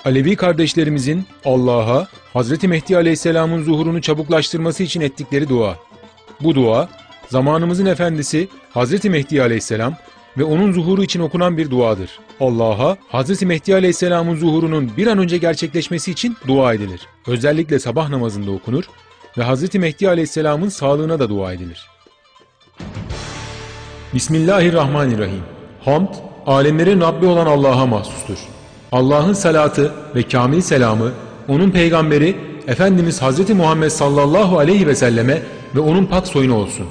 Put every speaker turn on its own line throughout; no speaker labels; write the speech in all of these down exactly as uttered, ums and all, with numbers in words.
Alevi kardeşlerimizin Allah'a, Hazreti Mehdi Aleyhisselam'ın zuhurunu çabuklaştırması için ettikleri dua. Bu dua, zamanımızın efendisi Hazreti Mehdi Aleyhisselam ve onun zuhuru için okunan bir duadır. Allah'a, Hazreti Mehdi Aleyhisselam'ın zuhurunun bir an önce gerçekleşmesi için dua edilir. Özellikle sabah namazında okunur ve Hazreti Mehdi Aleyhisselam'ın sağlığına da dua edilir. Bismillahirrahmanirrahim. Hamd, alemlerin Rabbi olan Allah'a mahsustur. Allah'ın salatı ve kamil selamı, onun peygamberi Efendimiz Hazreti Muhammed sallallahu aleyhi ve selleme ve onun pak soyuna olsun.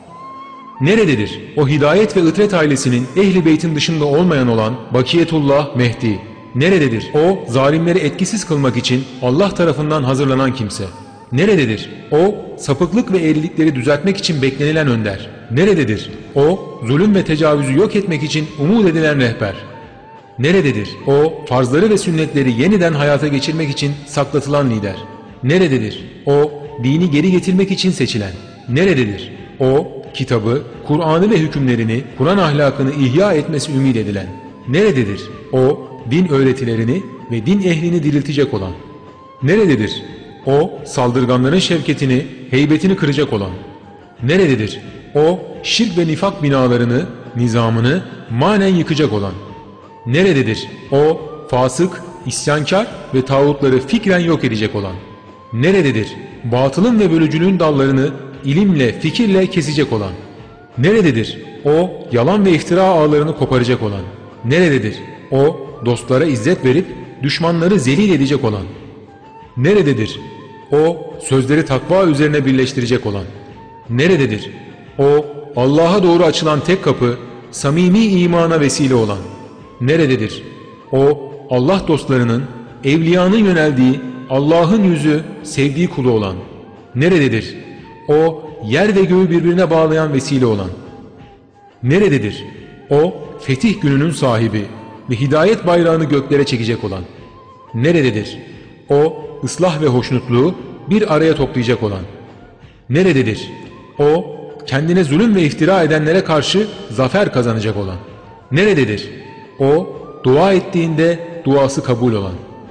Nerededir o hidayet ve ıtret ailesinin ehli beytin dışında olmayan olan Bakiyetullah Mehdi? Nerededir o zalimleri etkisiz kılmak için Allah tarafından hazırlanan kimse? Nerededir o sapıklık ve eğrilikleri düzeltmek için beklenilen önder? Nerededir o zulüm ve tecavüzü yok etmek için umut edilen rehber? Nerededir o farzları ve sünnetleri yeniden hayata geçirmek için saklatılan lider? Nerededir o dini geri getirmek için seçilen? Nerededir o kitabı, Kur'an'ı ve hükümlerini, Kur'an ahlakını ihya etmesi ümit edilen? Nerededir o din öğretilerini ve din ehlini diriltecek olan? Nerededir o saldırganların şevketini, heybetini kıracak olan? Nerededir o şirk ve nifak binalarını, nizamını manen yıkacak olan? Nerededir o fasık, isyankar ve tağutları fikren yok edecek olan? Nerededir batılın ve bölücülüğün dallarını ilimle, fikirle kesecek olan? Nerededir o yalan ve iftira ağlarını koparacak olan? Nerededir o dostlara izzet verip düşmanları zelil edecek olan? Nerededir o sözleri takva üzerine birleştirecek olan? Nerededir o Allah'a doğru açılan tek kapı, samimi imana vesile olan? Nerededir o Allah dostlarının, evliyanın yöneldiği, Allah'ın yüzü, sevdiği kulu olan? Nerededir o yer ve göğü birbirine bağlayan vesile olan? Nerededir o fetih gününün sahibi ve hidayet bayrağını göklere çekecek olan? Nerededir o ıslah ve hoşnutluğu bir araya toplayacak olan? Nerededir o kendine zulüm ve iftira edenlere karşı zafer kazanacak olan? Nerededir o dua ettiğinde duası kabul olan?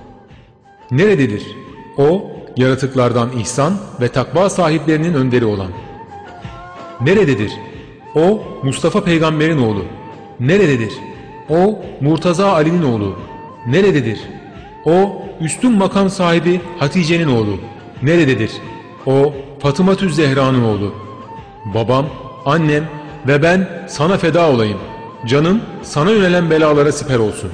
Nerededir o yaratıklardan ihsan ve takva sahiplerinin önderi olan? Nerededir o Mustafa peygamberin oğlu? Nerededir o Murtaza Ali'nin oğlu? Nerededir o üstün makam sahibi Hatice'nin oğlu? Nerededir o Fatıma-tü Zehra'nın oğlu? Babam, annem ve ben sana feda olayım. Canım sana yönelen belalara siper olsun.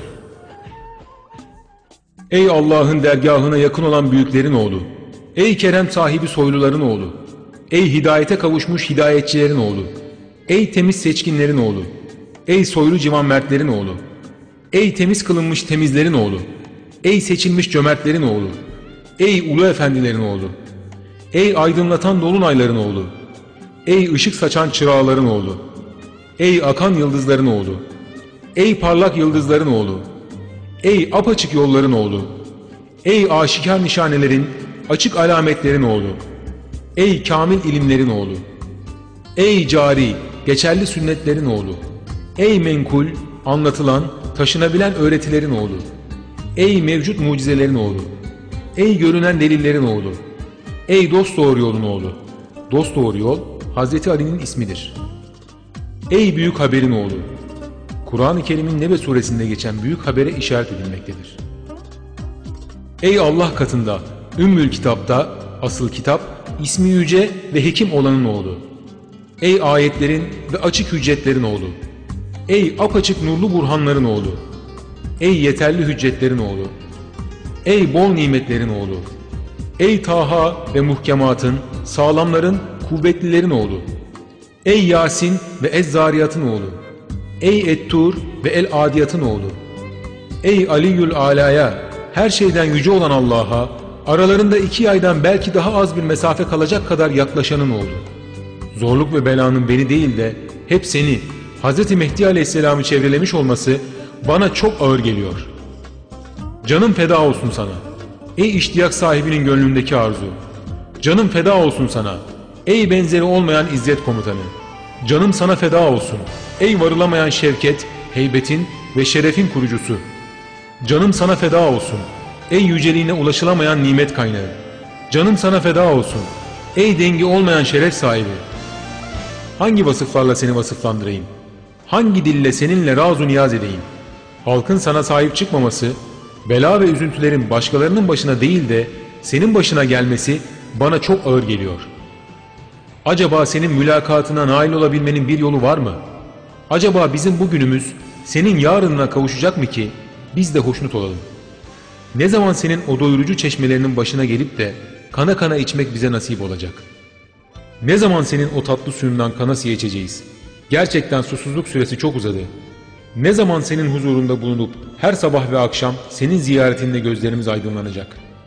Ey Allah'ın dergahına yakın olan büyüklerin oğlu! Ey kerem sahibi soyluların oğlu! Ey hidayete kavuşmuş hidayetçilerin oğlu! Ey temiz seçkinlerin oğlu! Ey soylu civanmertlerin oğlu! Ey temiz kılınmış temizlerin oğlu! Ey seçilmiş cömertlerin oğlu! Ey ulu efendilerin oğlu! Ey aydınlatan dolunayların oğlu! Ey ışık saçan çırağların oğlu! Ey akan yıldızların oğlu! Ey parlak yıldızların oğlu! Ey apaçık yolların oğlu! Ey aşikar nişanelerin, açık alametlerin oğlu! Ey kamil ilimlerin oğlu! Ey cari, geçerli sünnetlerin oğlu! Ey menkul, anlatılan, taşınabilen öğretilerin oğlu! Ey mevcut mucizelerin oğlu! Ey görünen delillerin oğlu! Ey dosdoğru yolun oğlu! Dosdoğru yol, Hazreti Ali'nin ismidir. Ey büyük haberin oğlu! Kur'an-ı Kerim'in Nebe suresinde geçen büyük habere işaret edilmektedir. Ey Allah katında, Ümmül Kitap'ta, asıl kitap, ismi yüce ve hekim olanın oğlu! Ey ayetlerin ve açık hüccetlerin oğlu! Ey apaçık nurlu burhanların oğlu! Ey yeterli hüccetlerin oğlu! Ey bol nimetlerin oğlu! Ey Taha ve muhkematın, sağlamların, kuvvetlilerin oğlu! Ey Yasin ve Ez-Zariyat'ın oğlu! Ey Et-Tur ve El-Adiyat'ın oğlu! Ey Aliyyül Ala'ya, her şeyden yüce olan Allah'a, aralarında iki yaydan belki daha az bir mesafe kalacak kadar yaklaşanın oğlu! Zorluk ve belanın beni değil de hep seni, Hazreti Mehdi Aleyhisselam'ı çevrelemiş olması bana çok ağır geliyor. Canım feda olsun sana, ey iştiyak sahibinin gönlündeki arzu! Canım feda olsun sana, ey benzeri olmayan izzet komutanı! Canım sana feda olsun, ey varılamayan şevket, heybetin ve şerefin kurucusu! Canım sana feda olsun, ey yüceliğine ulaşılamayan nimet kaynağı. Canım sana feda olsun, ey dengi olmayan şeref sahibi. Hangi vasıflarla seni vasıflandırayım? Hangi dille seninle razu niyaz edeyim? Halkın sana sahip çıkmaması, bela ve üzüntülerin başkalarının başına değil de senin başına gelmesi bana çok ağır geliyor. Acaba senin mülakatına nail olabilmenin bir yolu var mı? Acaba bizim bugünümüz senin yarınına kavuşacak mı ki biz de hoşnut olalım? Ne zaman senin o doyurucu çeşmelerinin başına gelip de kana kana içmek bize nasip olacak? Ne zaman senin o tatlı suyundan kanasıya içeceğiz? Gerçekten susuzluk süresi çok uzadı. Ne zaman senin huzurunda bulunup her sabah ve akşam senin ziyaretinde gözlerimiz aydınlanacak?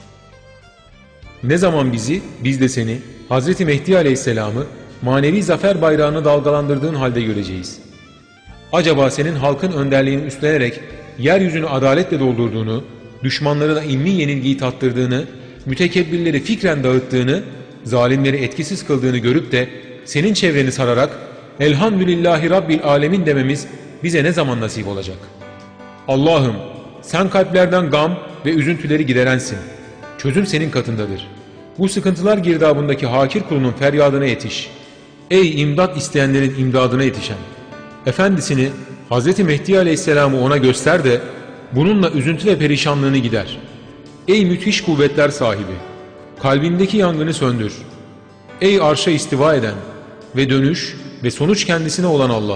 Ne zaman bizi, biz de seni, Hazreti Mehdi Aleyhisselam'ı manevi zafer bayrağını dalgalandırdığın halde göreceğiz? Acaba senin halkın önderliğini üstlenerek yeryüzünü adaletle doldurduğunu, düşmanlarına ilmi yenilgiyi tattırdığını, mütekebbirleri fikren dağıttığını, zalimleri etkisiz kıldığını görüp de senin çevreni sararak Elhamdülillahi Rabbil Alemin dememiz bize ne zaman nasip olacak? Allah'ım, sen kalplerden gam ve üzüntüleri giderensin. Çözüm senin katındadır. Bu sıkıntılar girdabındaki hakir kulunun feryadına yetiş. Ey imdat isteyenlerin imdadına yetişen! Efendisini Hazreti Mehdi Aleyhisselam'ı ona göster de bununla üzüntü ve perişanlığını gider. Ey müthiş kuvvetler sahibi! Kalbindeki yangını söndür. Ey arşa istiva eden ve dönüş ve sonuç kendisine olan Allah!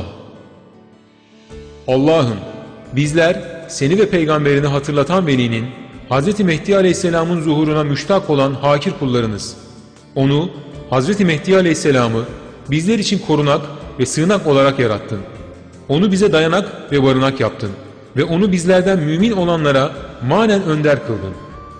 Allah'ım, bizler seni ve peygamberini hatırlatan velinin Hazreti Mehdi Aleyhisselam'ın zuhuruna müştak olan hakir kullarınız. Onu, Hazreti Mehdi Aleyhisselam'ı bizler için korunak ve sığınak olarak yarattın. Onu bize dayanak ve barınak yaptın ve onu bizlerden mümin olanlara manen önder kıldın.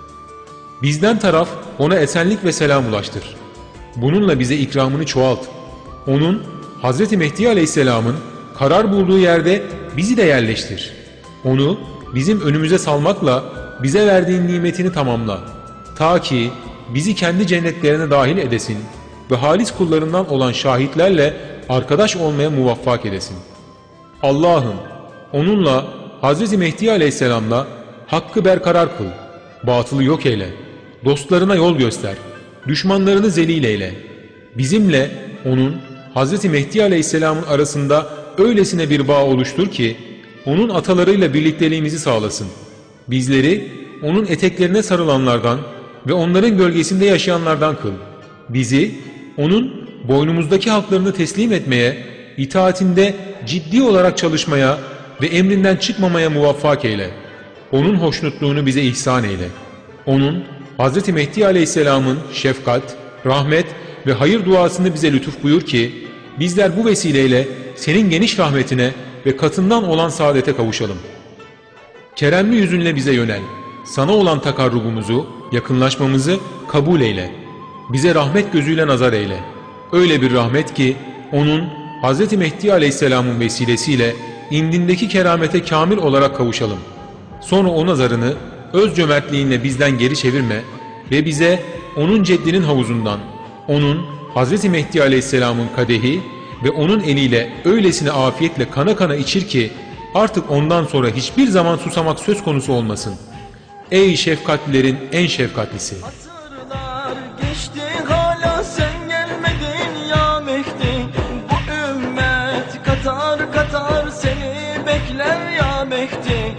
Bizden taraf ona esenlik ve selam ulaştır. Bununla bize ikramını çoğalt. Onun, Hazreti Mehdi Aleyhisselam'ın karar bulduğu yerde bizi de yerleştir. Onu bizim önümüze salmakla bize verdiğin nimetini tamamla. Ta ki bizi kendi cennetlerine dahil edesin ve halis kullarından olan şahitlerle arkadaş olmaya muvaffak edesin. Allah'ım, onunla, Hazreti Mehdi Aleyhisselam'la hakkı berkarar kıl, batılı yok eyle, dostlarına yol göster, düşmanlarını zelil eyle. Bizimle onun, Hazreti Mehdi Aleyhisselam'ın arasında öylesine bir bağ oluştur ki, onun atalarıyla birlikteliğimizi sağlasın. Bizleri onun eteklerine sarılanlardan ve onların gölgesinde yaşayanlardan kıl. Bizi onun boynumuzdaki haklarını teslim etmeye, itaatinde ciddi olarak çalışmaya ve emrinden çıkmamaya muvaffak eyle. Onun hoşnutluğunu bize ihsan eyle. Onun, Hazreti Mehdi Aleyhisselam'ın şefkat, rahmet ve hayır duasını bize lütuf buyur ki, bizler bu vesileyle senin geniş rahmetine ve katından olan saadete kavuşalım. Keremli yüzünle bize yönel. Sana olan takarrubumuzu, yakınlaşmamızı kabul eyle. Bize rahmet gözüyle nazar eyle. Öyle bir rahmet ki onun Hazreti Mehdi Aleyhisselam'ın vesilesiyle indindeki keramete kamil olarak kavuşalım. Sonra o nazarını öz cömertliğinle bizden geri çevirme ve bize onun ceddinin havuzundan, onun Hazreti Mehdi Aleyhisselam'ın kadehi ve onun eliyle öylesine afiyetle kana kana içir ki artık ondan sonra hiçbir zaman susamak söz konusu olmasın. Ey şefkatlilerin en şefkatlisi!
Asırlar geçti hala sen gelmedin ya Mehdi. Bu ümmet katar katar seni bekler ya Mehdi.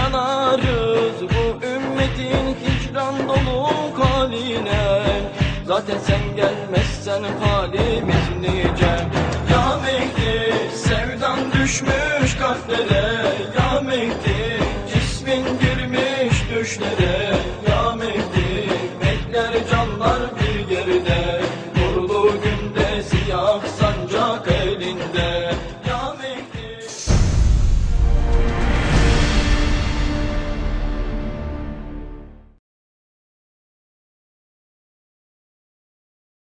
Yanarız bu ümmetin hicran dolu haline. Zaten sen gelmezsen halimiz nice.